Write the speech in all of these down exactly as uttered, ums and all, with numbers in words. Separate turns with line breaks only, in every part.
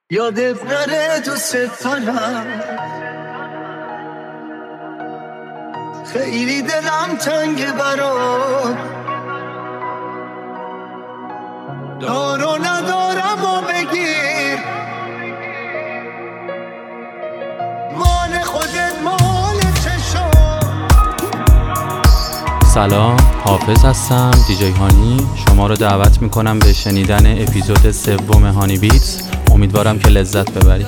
یادت نره دوست دارم، خیلی دلم تنگه برات، دار و ندارم و بگیر، مال خودت مال چشم.
سلام، حافظ هستم، دیجی هانی. شما رو دعوت میکنم به شنیدن اپیزود سوم هانی بیتس. امیدوارم که لذت ببرید.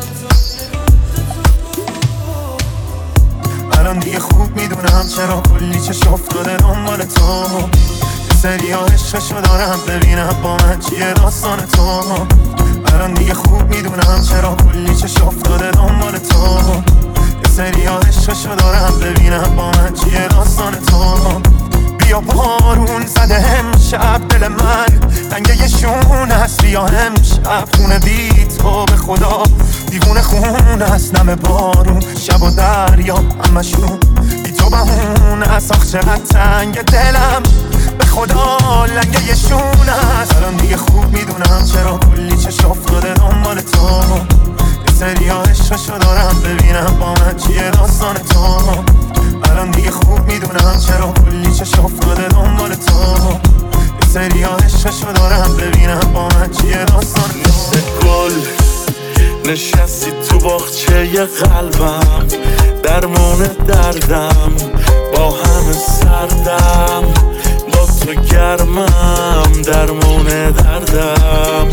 الان دیگه خوب میدونم چرا کلی چشم افتاده دنبال تو، یه سری ها عشقشو دارم ببینم با من چیه داستان تو. الان دیگه خوب میدونم چرا کلی چشم افتاده دنبال تو، یه سری ها عشقشو دارم ببینم با من چیه داستان تو. بیا بارون زده امشب دل من تنگه یه شون هست، بیا امشب خونه بی تو به خدا دیوونه خون هست، نم بارون شب و دریا همشون بی تو بهون هست. آخ چقدر تنگ دلم به خدا لنگه یه شون هست. الان دیگه خوب میدونم چرا کلی چشم افتاده دنبال تو، یه سری ها عشقشو دارم ببینم با من چیه داستان تو. الان دیگه خوب میدونم چرا کلی چشم افتاده دنبال تو، یه سری ها عشقشو دارم ببینم با من چیه داستان تو.
مثل گل نشستی تو باغچه قلبم، درمون دردم با همه سردم، با تو گرمم درمون دردم.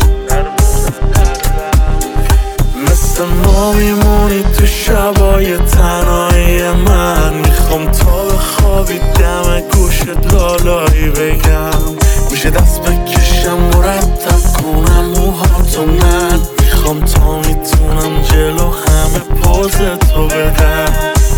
مثل ما میمونی تو شبای تنهایی من، میخوام تا بخوابی دم گوشت لالایی بگم، میشه دست بکشم مرتب کنم موهاتو من، میخوام تا میتونم جلو همه پوز تو بدم.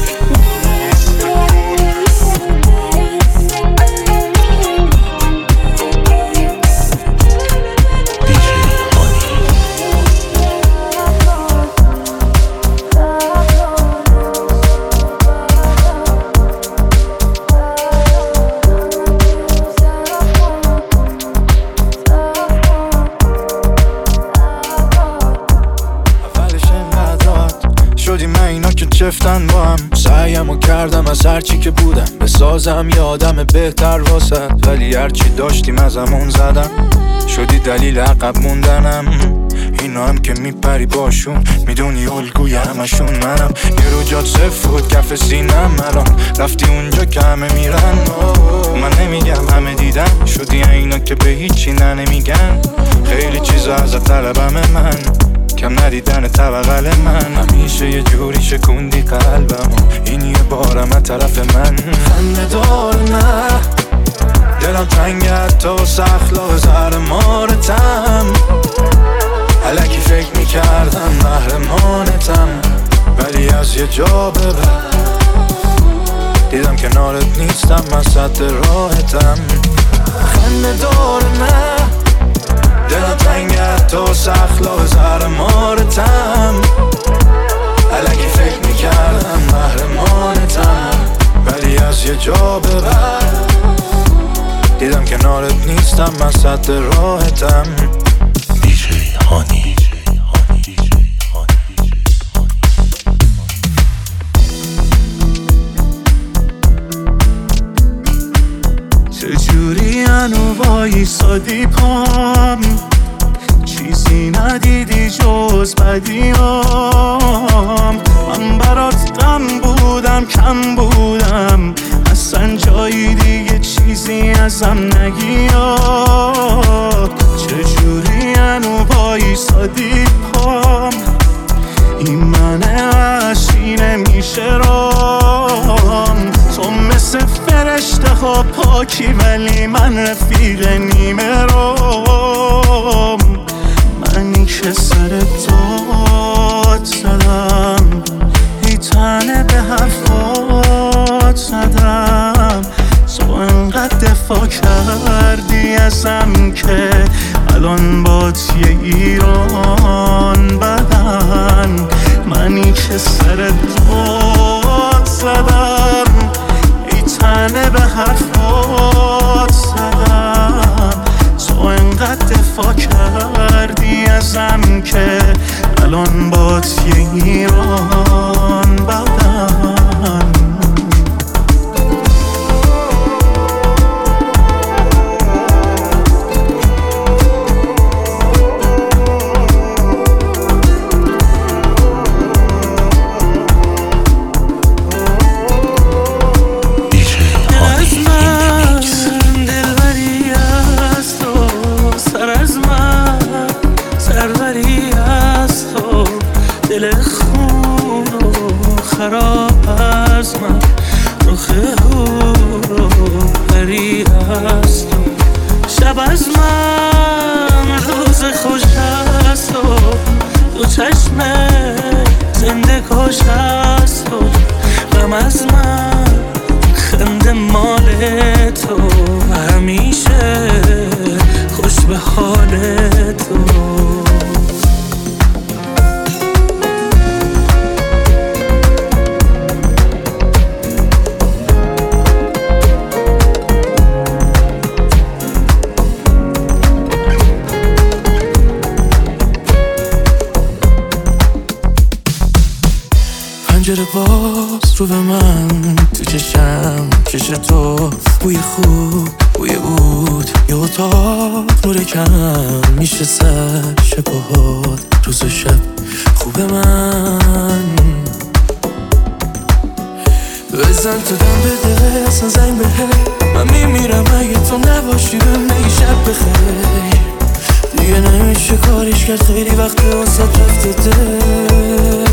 چفتن با هم سعیمو کردم از هرچی که بودم بسازم یادم بهتر واسد، ولی هرچی داشتیم ازمون زدم، شدی دلیل عقب موندنم. اینا هم که میپری باشون میدونی الگوی همشون منم، یه رو جات صفر بود کف سینم، الان رفتی اونجا که همه میرن. من نمیگم همه دیدن، شدی اینا که به هیچی نه نمیگن، خیلی چیزا ازت طلبم من، کم ندیدن طبقل من، همیشه یه جوری شکوندی قلبم، این یه بارم از طرف من. خنده دار نه دلم تنگه حتی واسه اخلاق زهر مارتم، الکی فکر میکردم محرمانتم، ولی از یه جا به بعد دیدم کنارت نیستم، من سد راحتم. خنده دار نه دلم تنگه حتی واسه اخلاق زهر مارتم، الکی فکر میکردم محرمانتم، ولی از یه جا به بعد دیدم کنارت نیستم، من سد راحتم. دیجی هانی.
چجوری انو وایسادی پام، چیزی ندیدی جز بدیام، من برات غم بودم کم بودم، اصلا جایی دیگه چیزی ازم نگیاد. چجوری انو وایسادی پام، این من عشقی نمیشه رام، تو مثل فرشته ها پاکی ولی من رفیق نیمه رام، منی که سر داد زدم، ای تنه به حرفات زدم، تو انقدر دفاع کردی ازم که الان با یه ایران بدن، منی که سر داد زدم، ای تنه به حرفات زدم، تو انقدر دفاع کردی ازم که الان با یه ایران بدن
دل خون و خراب از من رخ هور و پری است و شب از من روز خوش است و دو چشم زنده کش است و غم از من خنده مال تو همیشه خوش به حال تو پنجره باز رو به من تو چشم کش تو بوی خوب بوی بود یه اتاق نور کم میشه سر شب و حال روز و شب خوب من بزن تو دم بده اصلا زنگ بده من میمیرم اگه تو نباشی بهم نگی شب بخیر دیگه نمیشه کاریش کرد خیلی وقت واسه رفته دل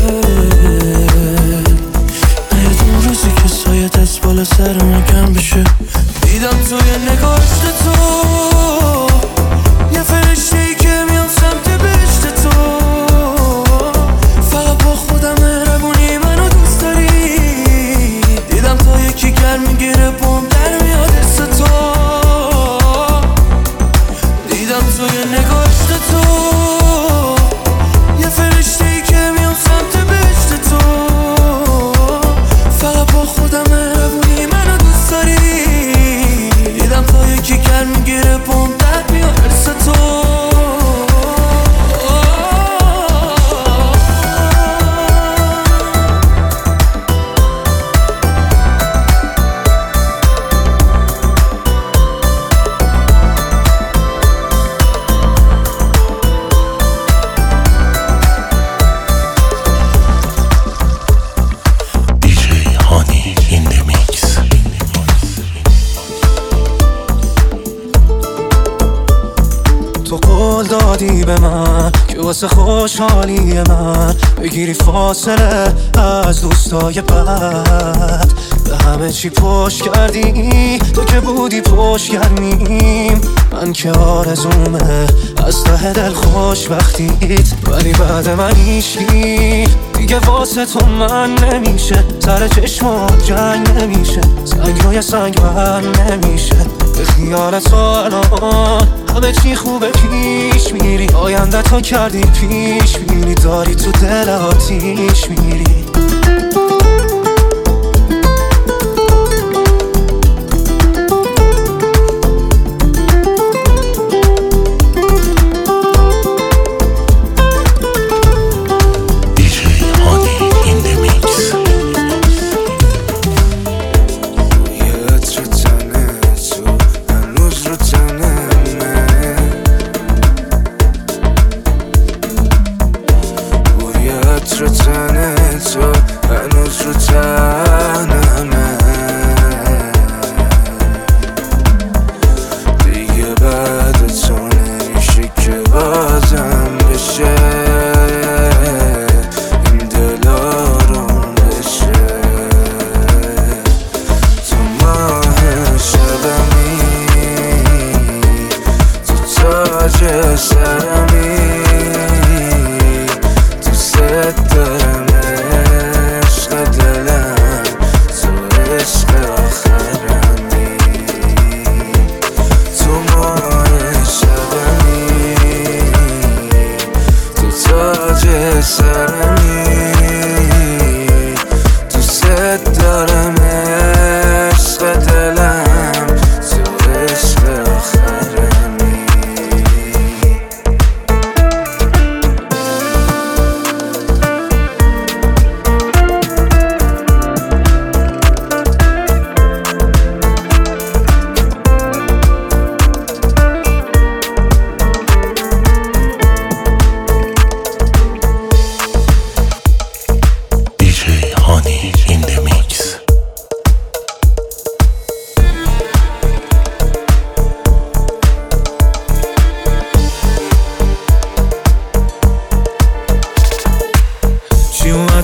نیدون روزی که سایه دست بالا سر من کم بشه دیدم توی نگاشت تو یه فرشته ای که میام سمت بهشت تو فقط با خودم مهربونی منو دوست داری دیدم تا یکی گرم میگیره بوم در میاد حس تو دیدم توی نگاشت تو یه فرشته ای که میام سمت بهشت تو فقط با خودم مهربونی منو دوست داری دیدم تا یکی گرم میگیره بوم در میاد حس تو دادی به من که واسه خوشحالی من بگیری فاصله از دوستای بد به همه چی پشت کردی تو که بودی پشت گرمیم من که آرزومه از ته دل خوشبختیت ولی بعد من هیچکی دیگه واسه تو من نمیشه سر چشمات جنگ نمیشه سنگ روی سنگ بر نمیشه به خیال تو الان همه چی خوبه پیش میری آینده تو کردی پیش میری داری تو دل آتیش میری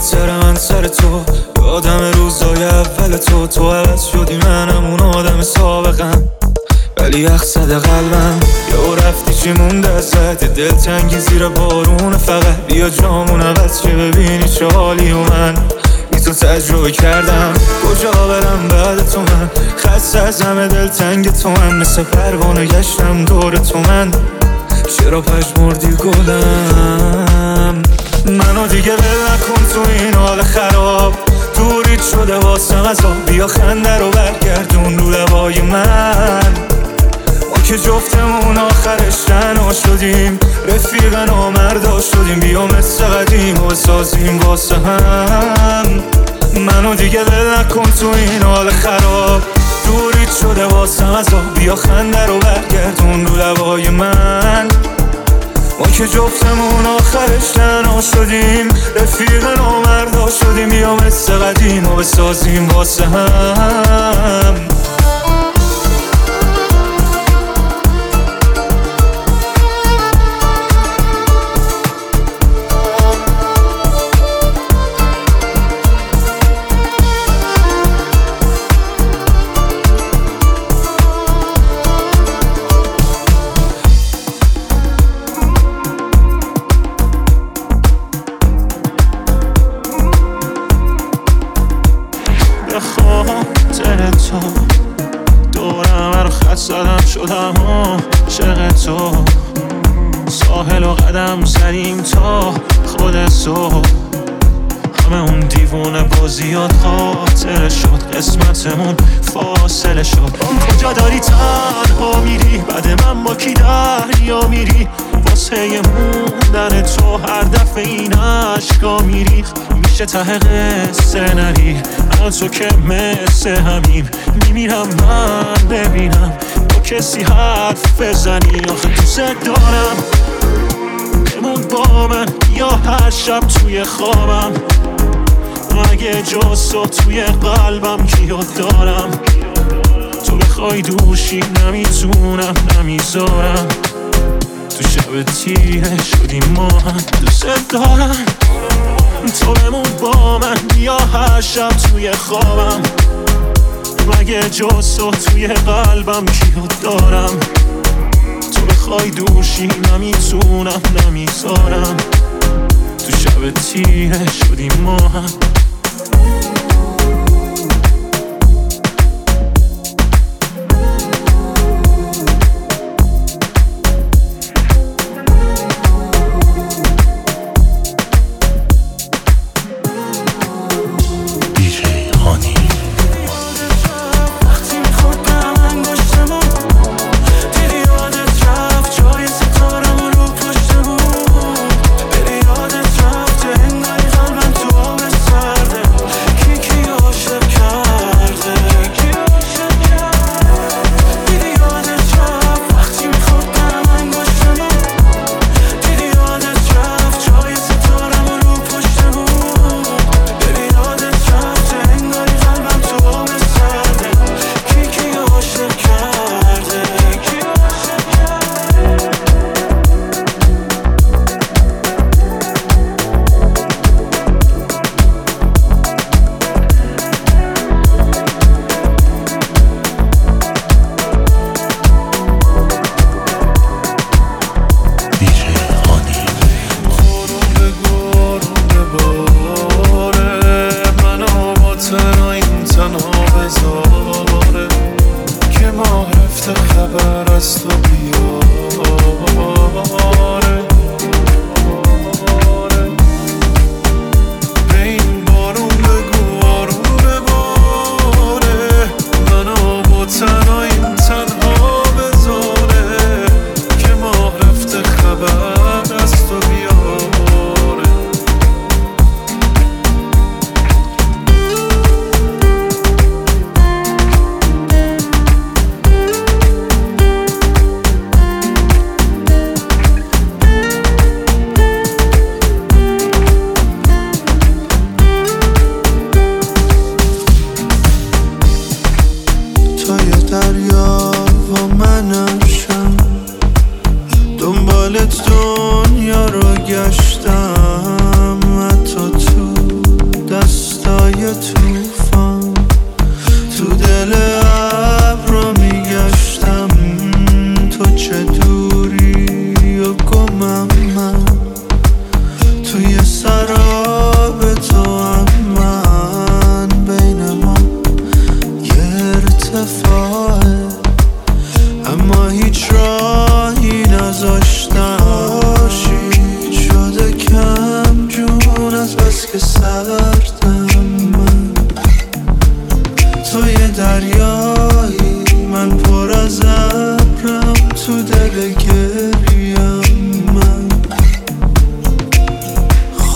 سر من سر تو، یادم روزای اول تو. تو عوض شدی منم اون آدم سابقم، ولی یخ زده قلبم. یا رفتی چی مونده ازت، دلتنگی زیر بارون. فقط بیا جامون عوض چه ببینی چه حالی و من بی تو تجربه کردم. کجا برم بعد تو من، خسته از همه دلتنگ تو من. مثل پروانه گشتم دور تو من، چرا پژمردی گلم؟ منو دیگه ول نکن تو این حال خراب، دوریت شده واسم از آب. بیا خنده رو برگردون رو لبای من، ما که جفتمون آخرش تنها شدیم. رفیق نامردا شدیم، بیا مثل قدیم و بسازیم واسه هم. منو دیگه ول نکن تو این حال خراب، دوریت شده واسم از آب. بیا خنده رو برگردون رو لبای من، ما که جفتمون آخرش تنها شدیم. رفیق نامردا شدیم، بیا مثل قدیم و بسازیم واسه هم. خاطر تو دورم رو خط زدم شدم عاشق تو. ساحل و قدم زدیم تا خود صبح، همه اون دیوونه بازیات خاطره شد. قسمتمون فاصله شد. کجا داری تنها میری، بعد من با کی دریا میری؟ واسه موندن تو هر دفعه این عشقا میری. میشه ته قصه نری، الان تو که مثل همین. میمیرم من ببینم با کسی حرف بزنی. آخه دوست دارم بمون با من، یا هر شب توی خوابم. مگه جز تو توی قلبم کیو دارم؟ تو بخوای دوشی نمیتونم نمیذارم. تو شب تیره شدیم ما هم، دوست دارم تو بمون با من، یا هر شب توی خوابم. مگه جز تو توی قلبم کیو دارم؟ تو بخوای دوشی نمیتونم نمیذارم. تو شب تیره شدیم ما هم.
Side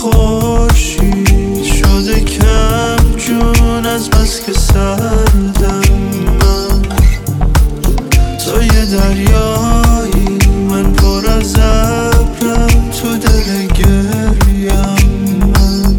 خورشید شده کم جون از بس که سردم من. تو یه دریایی من پر از ابرم تو دل گریم من.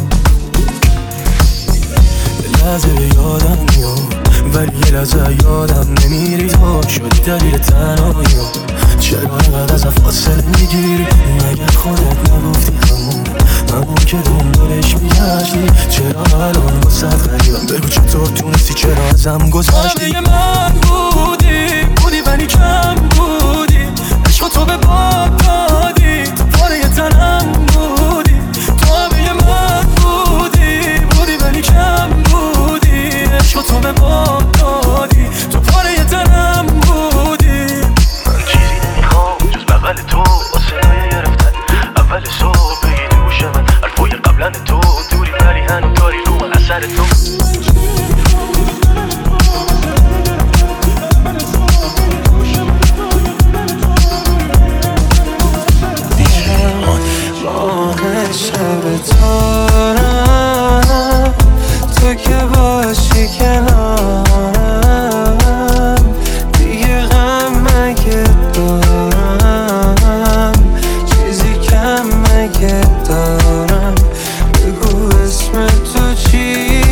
یه لحظه یادم میاد ولی یه لحظه یادم نمیری تو شدی دلیل تنهاییم. چرا اینقدر ازم فاصله میگیری؟ مگه خودت نگفتی همون همون که دنبالش میگشتی؟ چرا الان واسه غریبم؟ بگو چطور تونستی چرا ازم گذشتی؟ من بودی بودی ولی کم بودی، عشق تو به باد دادی، تو پاره تنم بودی. تو همه من بودی بودی ولی کم بودی، عشق تو به باد دادی، تو پاره تنم بودی.
من چیزی نمیخوام جز بغل تو واسه نایه گرفتن اول صبح بگی تو گوش من حرفای قبلن تو دوری ولی هنو داری رو من اثر تو.
ماه شب تارم تو که باشی کنارم، دیگه غم مگه دارم، چیزی کم مگه دارم. بگو اسم تو چی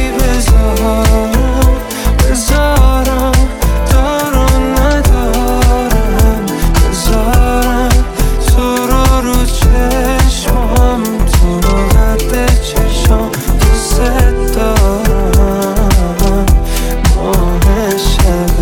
بذارم بذارم، دارم ندارم بذارم تو رو رو چشمم، تو رو قد چشم دوست دارم. ماه شب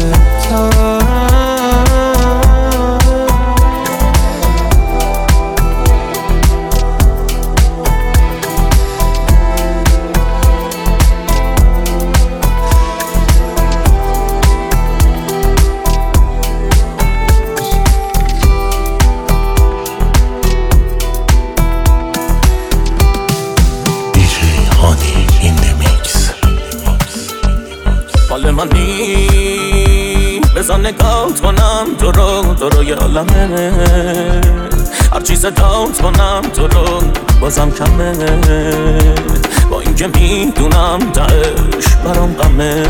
حال منی بزن نگات کنم تو رو تو رو یه عالمه، هر چی صدات کنم تو رو بازم کمه، با اینکه میدونم تهش برام غمه.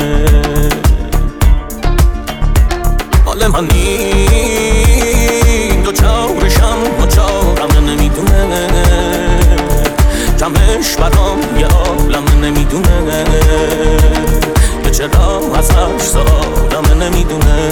حال منی دو چارشم با چارم نمیدونه، کمش برام یه عالمه نمیدونه، که چرا ازش سادم نمیدونه.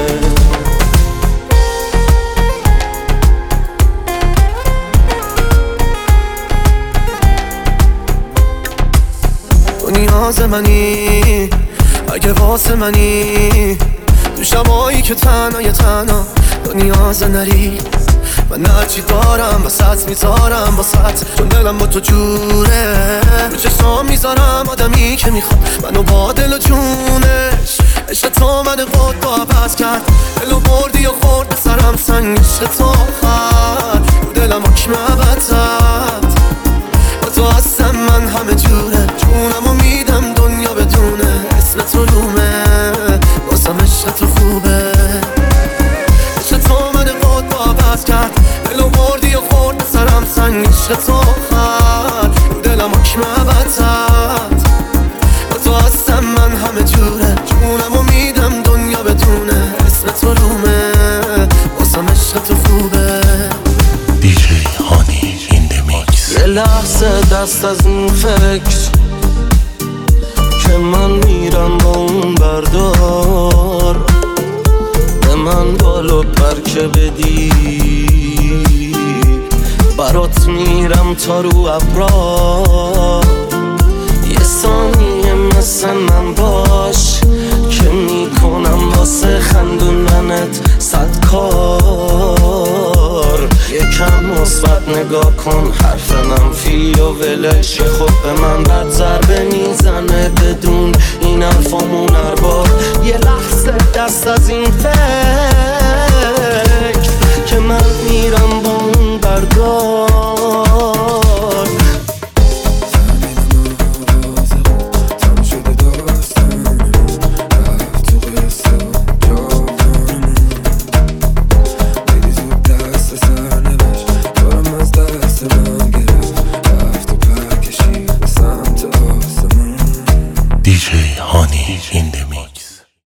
تو نیاز منی اگه واسه منی، تو شبایی که تنها یه تنها تو نیاز نری. من هرچی دارم واسط میذارم واسط، چون دلم با تو جوره، رو چشم میذارم آدمی که میخواد منو با دل و جونش. عشق تو من قد با عوض کرد، دلو بردی و خورد به سرم سنگ. عشق تو خد رو دلم حکم عبدت، با تو هستم من همه جوره، جونمو میدم دنیا بدونه. اسم تو رومه واسم عشق تو خوبه، عشق تو من قد با عوض کرد، دلو بردی و خورد به سرم سنگ. عشق تو خد رو دلم حکم عبدت، با تو هستم من همه جوره، جونمو میدم دنیا بدونه. اسم تو رومه واسم عشق تو خوبه.
دیجی هانی این دمیکس.
یه لحظه دست از این فکر که من میرم با اون بردار، به من بالو پر که بدی، برات میرم تا رو ابرا. یه ثانیه مثل من باش که میکنم واسه خندوندنت صد کار. یکم مثبت نگاه کن، حرف منفی و ولش خود به من بد ضربه میزنه بدون این حرفامون هر بار. یه لحظه دست از این فکر که من میرم با اون بردار.
in the